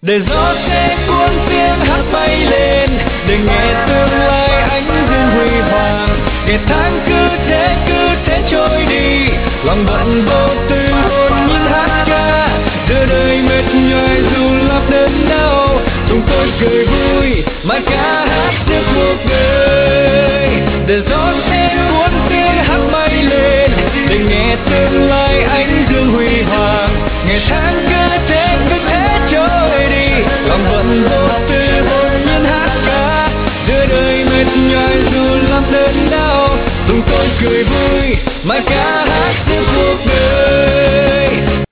để gió sẽ cuốn tiếng hát bay lên, để nghe tương lai ánh dương huy hoàng. Ngày tháng cứ thế trôi đi, lòng bận vô tư hồn những hát ca, đưa đời mệt nhoài dù lắm đớn đau. Chúng tôi cười vui mà ca hát giữa cuộc đời, để gió sẽ cuốn tiếng hát bay lên, để nghe tương lai ánh dương huy hoàng. Ngày tháng cứ thế trôi đi, lòng vẫn vô tư hồn nhiên hát ca, đưa đời mệt nhoài dù lắm đớn đau. Chúng tôi cười vui mà ca hát